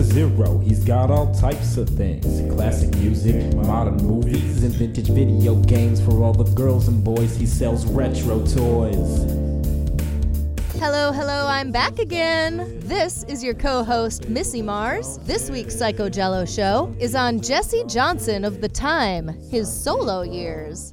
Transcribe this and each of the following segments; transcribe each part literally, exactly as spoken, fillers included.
zero. He's got all types of things. Classic music, modern movies, and vintage video games. For all the girls and boys, he sells retro toys. Hello, hello, I'm back again. This is your co-host, Missy Mars. This week's Psycho Jello show is on Jesse Johnson of The Time, his solo years.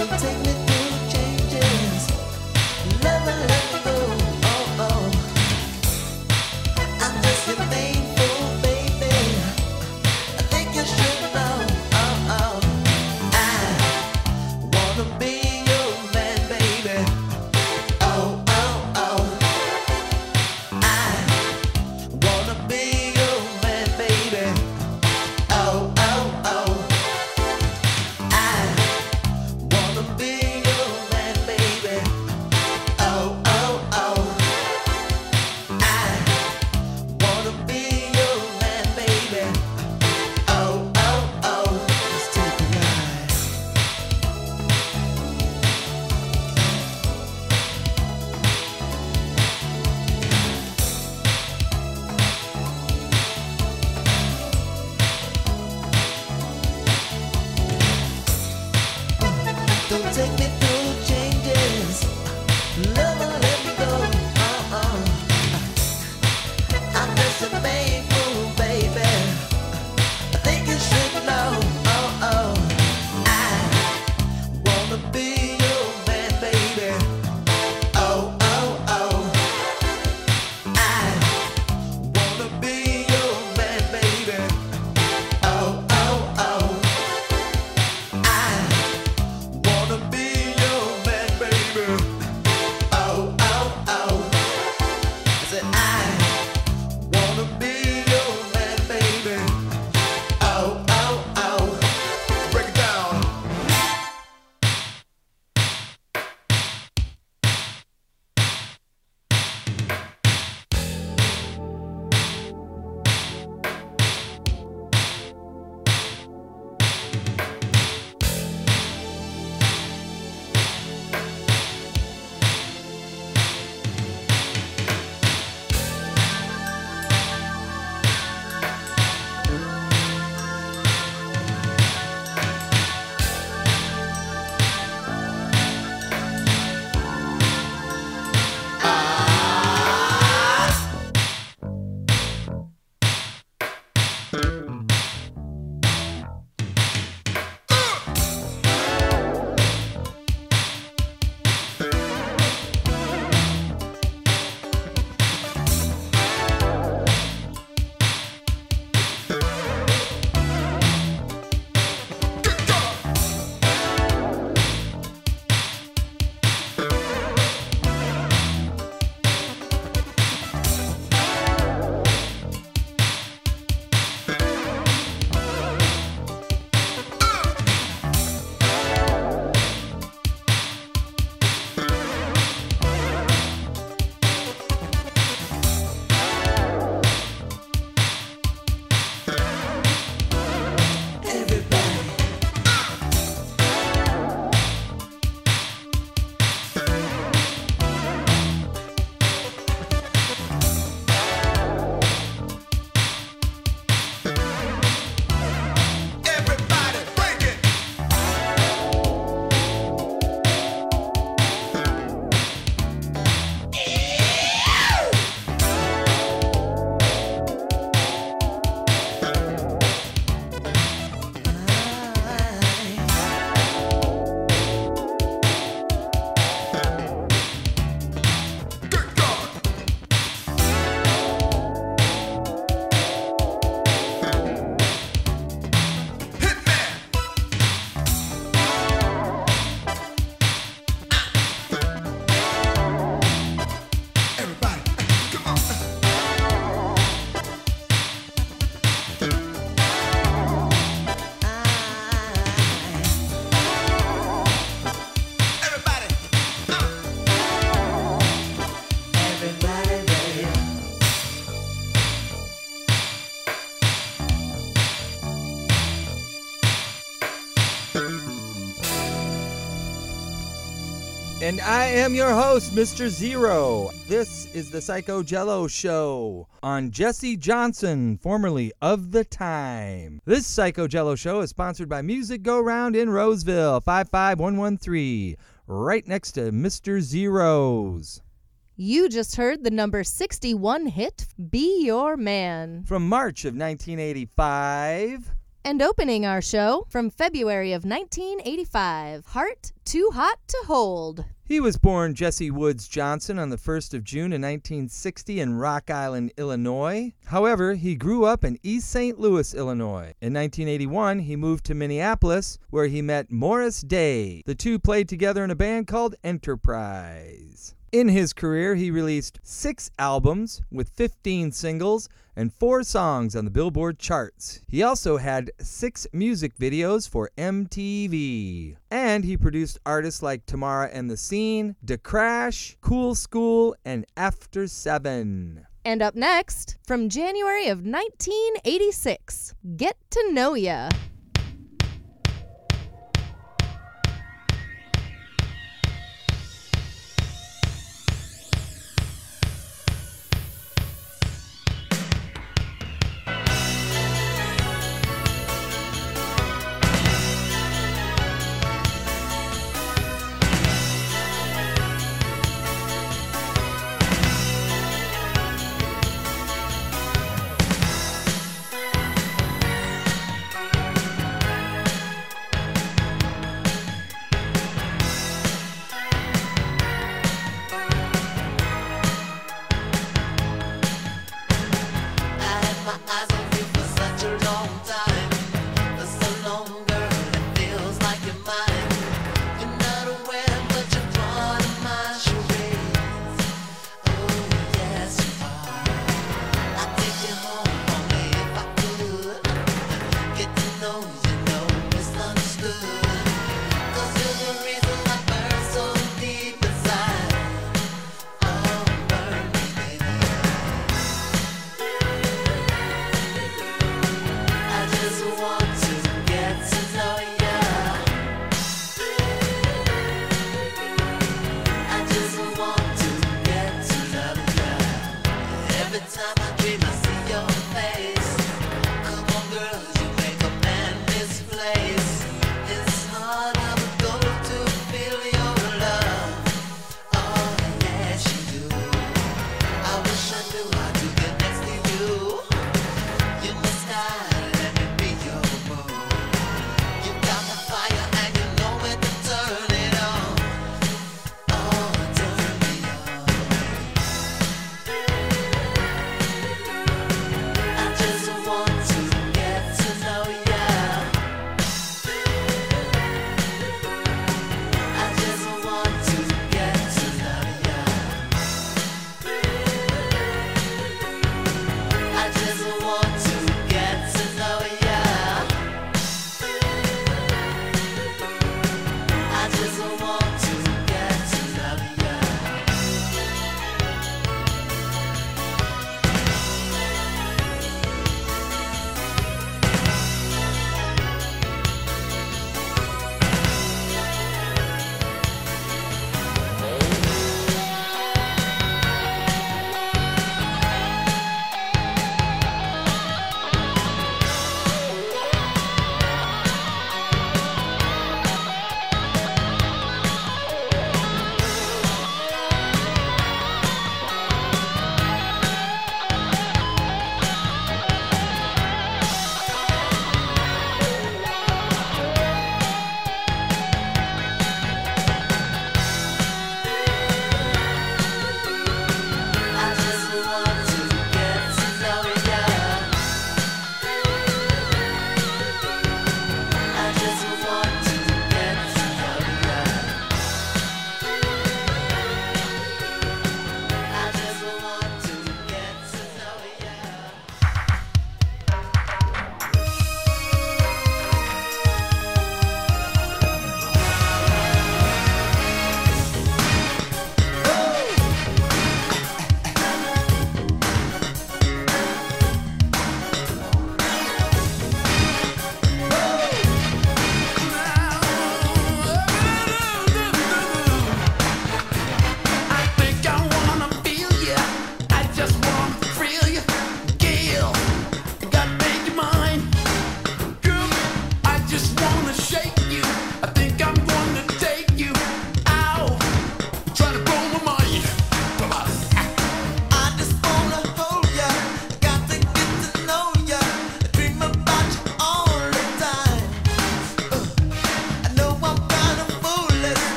And I am your host, Mister Zero. This is the Psycho Jello Show on Jesse Johnson, formerly of The Time. This Psycho Jello Show is sponsored by Music Go Round in Roseville, five five one one three, right next to Mister Zero's. You just heard the number sixty-one hit, Be Your Man. From March of nineteen eighty-five. And opening our show from February of nineteen eighty-five, Heart Too Hot to Hold. He was born Jesse Woods Johnson on the first of June in nineteen sixty in Rock Island, Illinois. However, he grew up in East Saint Louis, Illinois. In nineteen eighty-one, he moved to Minneapolis, where he met Morris Day. The two played together in a band called Enterprise. In his career, he released six albums with fifteen singles and four songs on the Billboard charts. He also had six music videos for M T V. And he produced artists like Tamara and the Scene, Da Crash, Cool School, and After Seven. And up next, from January of nineteen eighty-six, Get to Know Ya.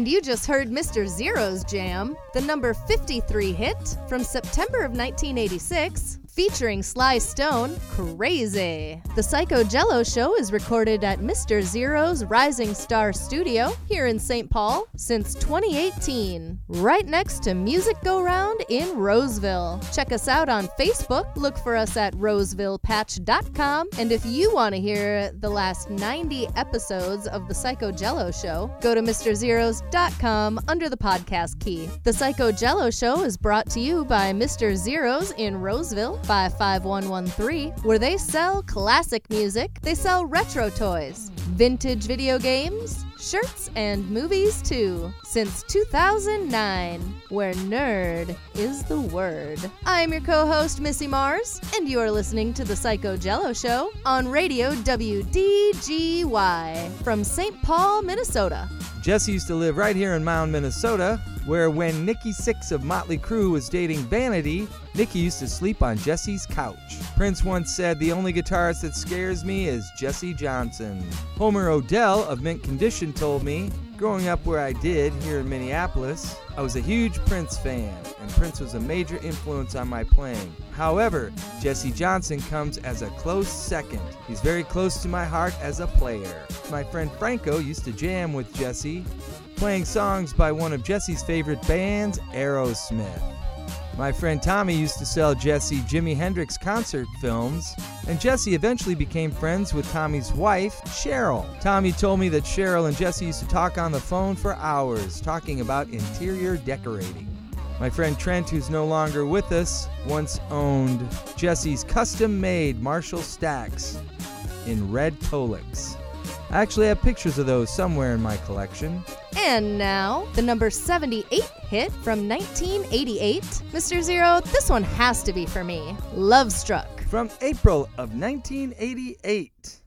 And you just heard Mister Zero's jam, the number fifty-three hit from September of nineteen eighty-six, featuring Sly Stone, Crazy. The Psycho Jello Show is recorded at Mister Zero's Rising Star Studio here in Saint Paul since twenty eighteen, right next to Music Go Round in Roseville. Check us out on Facebook, look for us at roseville patch dot com, and if you want to hear the last ninety episodes of The Psycho Jello Show, go to mister zeros dot com under the podcast key. The Psycho Jello Show is brought to you by Mister Zero's in Roseville, five five one one three, where they sell classic music, they sell retro toys, vintage video games, shirts, and movies too, since two thousand nine, where nerd is the word. I'm your co-host, Missy Mars, and you are listening to The Psycho Jello Show on Radio W D G Y from Saint Paul, Minnesota. Jesse used to live right here in Mound, Minnesota, where when Nikki Sixx of Motley Crue was dating Vanity, Nikki used to sleep on Jesse's couch. Prince once said, "The only guitarist that scares me is Jesse Johnson." Homer Odell of Mint Condition told me, growing up where I did here in Minneapolis, I was a huge Prince fan, and Prince was a major influence on my playing. However, Jesse Johnson comes as a close second. He's very close to my heart as a player. My friend Franco used to jam with Jesse, playing songs by one of Jesse's favorite bands, Aerosmith. My friend Tommy used to sell Jesse Jimi Hendrix concert films, and Jesse eventually became friends with Tommy's wife, Cheryl. Tommy told me that Cheryl and Jesse used to talk on the phone for hours, talking about interior decorating. My friend Trent, who's no longer with us, once owned Jesse's custom-made Marshall stacks in red Tolex. I actually have pictures of those somewhere in my collection. And now, the number seventy-eight hit from nineteen eighty-eight. Mister Zero, this one has to be for me. Love Struck. From April of nineteen eighty-eight.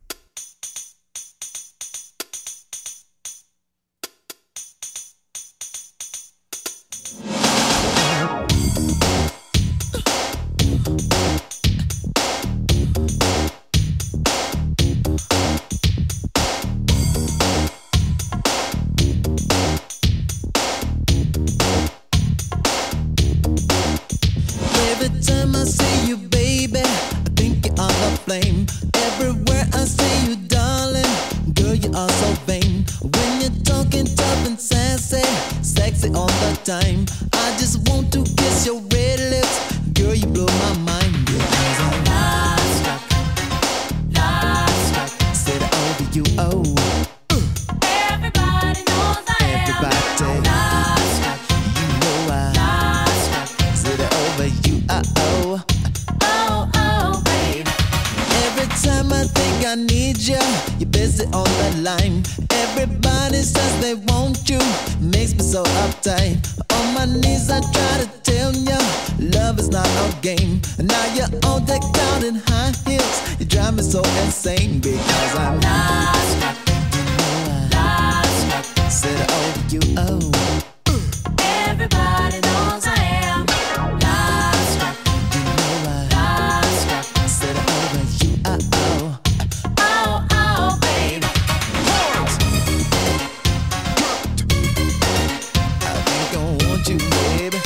Time. I just want to kiss your red lips. Girl, you blow my mind. Because I'm lost struck, lost struck. Said over you, oh. Everybody knows I Everybody am lost struck. You know I lost struck. Said over you, uh oh. Oh, oh, babe. Every time I think I need you, you're busy on the line. Everybody says they want you, makes me so uptight. On my knees I try to tell you, love is not a game. Now you're all decked out in high heels. You drive me so insane because I'm lost struck. You know I lost struck. Said over you, oh. Everybody knows I am lost struck. You know I lost struck. Said over you, uh oh. Oh, oh, baby. You, baby.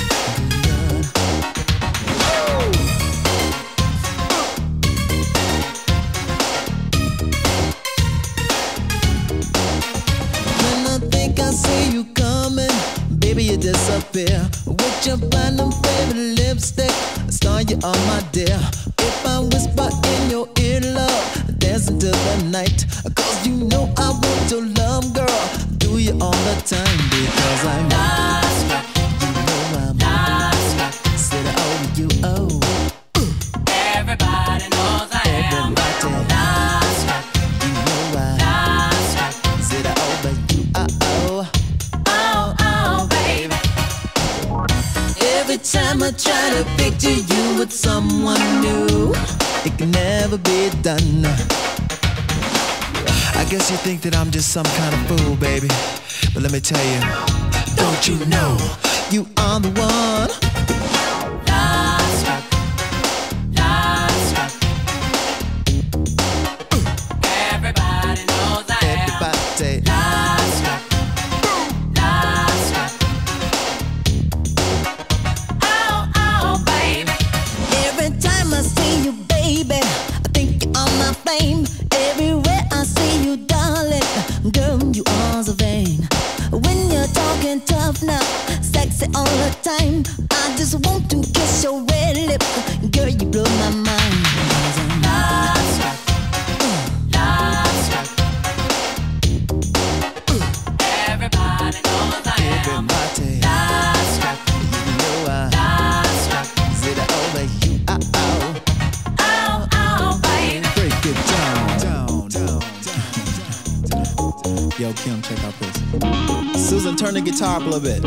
When I think I see you coming, baby, you disappear. With your platinum favorite lipstick, star you on my dear. If I whisper in your ear, love, dance into the night. Cause you know I want your love, girl. Do you all the time because I'm lost struck. You know I'm lost struck. Said over you, oh. Everybody knows I am lost struck. You know I lost struck. Said over you, uh oh. Oh, oh, baby. Every time I try to picture you with someone new, it can never be done. I guess you think that I'm just some kind of fool, baby. But let me tell you, don't you know, you are the one. Lost struck, lost struck. Everybody knows I am. Everybody. Lost struck, rough now, sexy all the time. I just want to kiss your red lip, girl, you blow my mind. Love struck, love struck. Everybody knows I am love struck. You know I love struck. Is it over you? Uh oh, oh oh, baby. Break it down, down, down, down. Yo, Kim, check out this. Susan, turn the guitar up a little bit.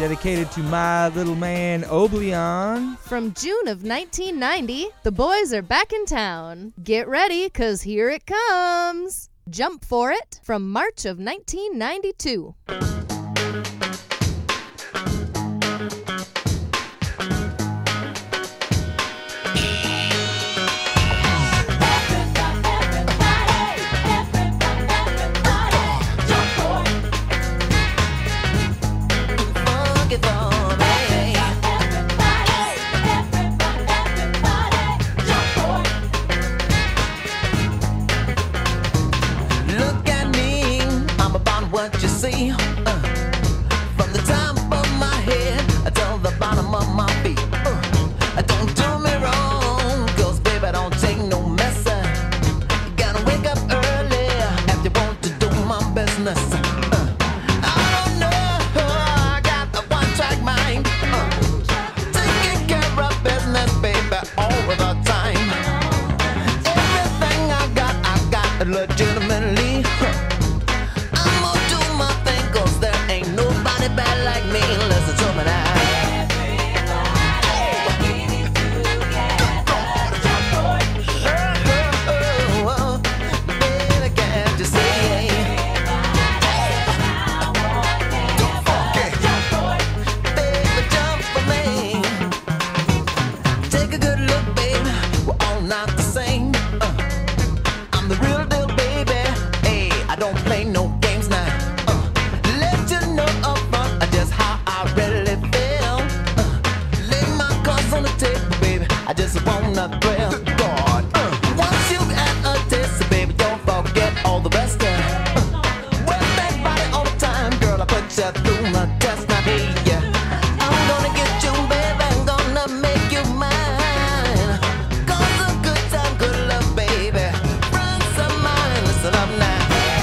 dedicated to my little man Oblion. From June of nineteen ninety, the boys are back in town. Get ready, 'cause here it comes. Jump For It from March of nineteen ninety-two. What you see, uh, from the top of my head till the bottom of my feet. Uh, don't do me wrong, 'cause baby, don't take no mess. Uh, you gotta wake up early if you want to do my business. Uh, I don't know, I got a one-track mind. Uh, taking care of business, baby, all of the time. Everything I got, I got legitimately. Uh, Nobody bad like me, listen to me now. Oh, oh, baby, can't you see? Baby, jump for me. Take a good look, baby, we're all not the same. uh, I'm the real deal, baby. Hey, I don't play no games now. I just wanna thrill God. Uh, once you got a taste, baby, don't forget all the rest. Uh, work that body all the time, girl. I put you through my test. Now, hey, yeah, I'm gonna get you, baby. I'm gonna make you mine. 'Cause a good time, good love, baby. Friends of mine, listen up now.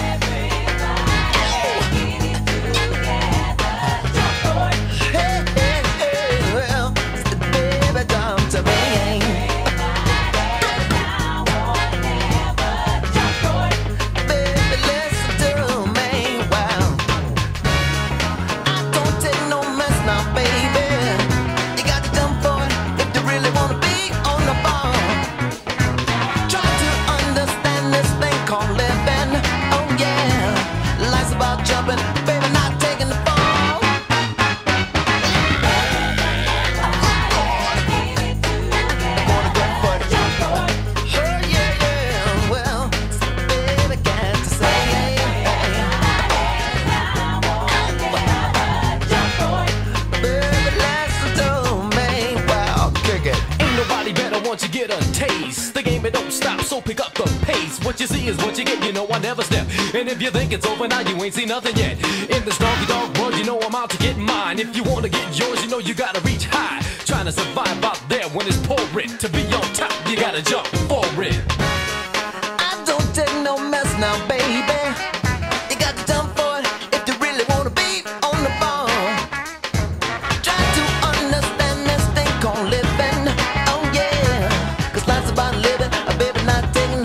Once you get a taste, the game it don't stop, so pick up the pace. What you see is what you get, you know I never step. And if you think it's over now, you ain't seen nothing yet. In this doggy dog world, you know I'm out to get mine. If you wanna get yours, you know you gotta reach high. Trying to survive out there when it's pouring. To be on top, you gotta jump for it. I don't take no mess now, baby. You got to jump for it if you really wanna be on the ball. Try to understand this thing called living. Oh yeah, 'cause life's about living, a baby not taking.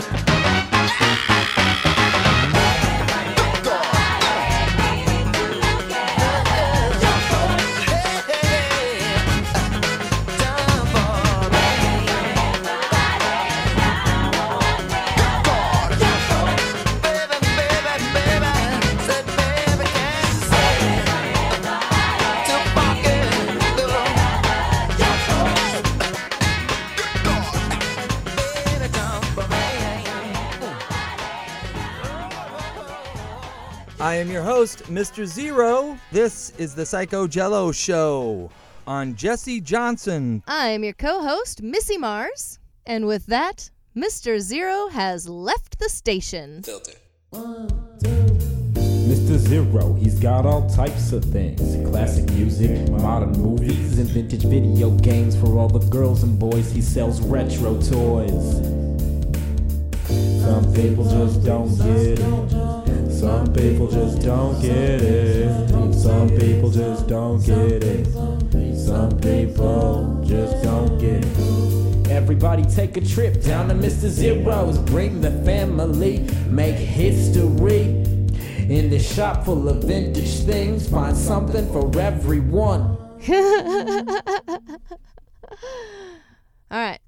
I am your host, Mister Zero. This is the Psycho Jello Show on Jesse Johnson. I'm your co-host, Missy Mars. And with that, Mister Zero has left the station. Filter. Mister Zero, he's got all types of things. Classic music, modern movies, and vintage video games for all the girls and boys. He sells retro toys. Some people just don't get it. Some people just don't get it. Some people just don't get it. Some people just don't get it. Everybody take a trip down to Mister Zero's. Bring the family, make history. In this shop full of vintage things, find something for everyone. All right.